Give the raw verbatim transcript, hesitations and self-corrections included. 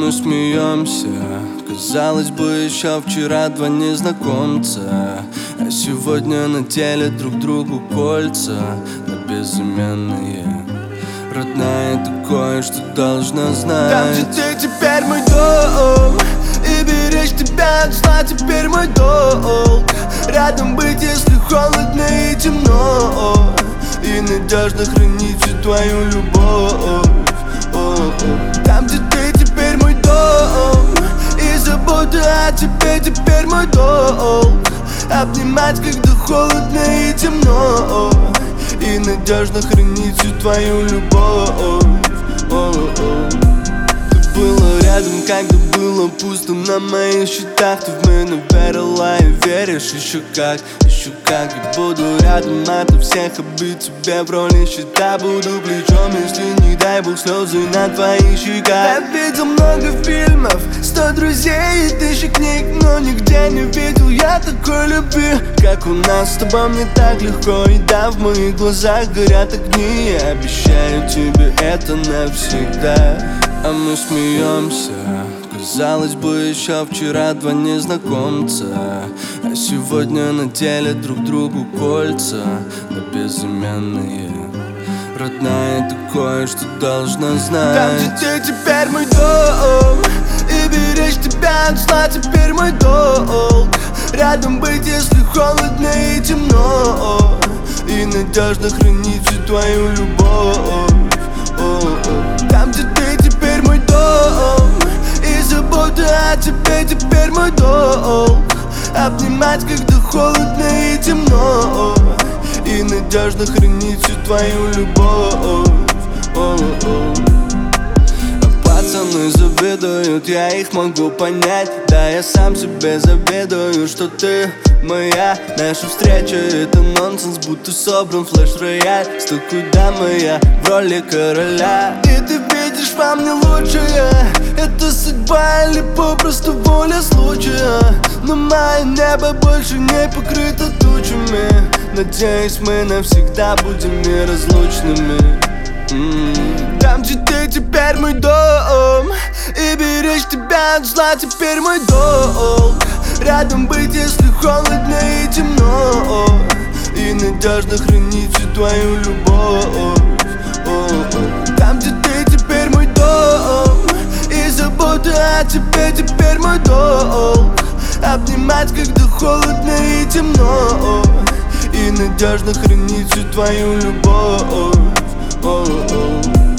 мы смеемся. Казалось бы, еще вчера два незнакомца, а сегодня надели друг другу кольца на безымянные. Родная, ты кое-что должна знать. Там, где ты, теперь мой дом, и беречь тебя от зла теперь мой долг. Рядом быть, если холодно и темно, и надежно хранить всю твою любовь. Там, где ты, теперь мой дом, и забота о тебе теперь мой долг. Обнимать, когда холодно и темно, и надежно хранить всю твою любовь. Ты была рядом, когда было пусто на моих счетах. Ты в меня верила и веришь еще как, еще как. Я буду рядом ото всех обид тебе в роли щита. Буду плечом, если не дай бог слезы на твоих щеках. Я видел много фильмов, сто друзей и тысячи книг, но нигде не видел я такой любви, как у нас с тобой. Мне так легко, и да, в моих глазах горят огни. Я обещаю тебе это навсегда. А мы смеемся. Казалось бы, еще вчера два незнакомца, а сегодня надели друг другу кольца на безымянные. Родная, ты кое-что должна знать. Там, где ты, теперь мой дом, и беречь тебя от зла теперь мой долг. Рядом быть, если холодно и темно, и надежно хранить всю твою любовь. Там, где ты, теперь мой дом, и забота о тебе теперь мой долг. Обнимать, когда холодно и темно, и надежно хранить всю твою любовь. Пацаны завидуют, я их могу понять. Да, я сам себе завидую, что ты моя. Наша встреча — это нонсенс, будто собран флеш-рояль. Стой, куда моя в роли короля. И ты видишь во мне лучшее. Это судьба или попросту воля случая. Но мое небо больше не покрыто тучами. Надеюсь, мы навсегда будем неразлучными. Mm. Там, где ты, теперь мой дом, и беречь тебя от зла теперь мой долг. Рядом быть, если холодно и темно, и надежно хранить всю твою любовь. Там, где ты, теперь мой дом, и забота о тебе теперь мой долг. Обнимать, когда холодно и темно, и надежно хранить всю твою любовь. Oh, oh.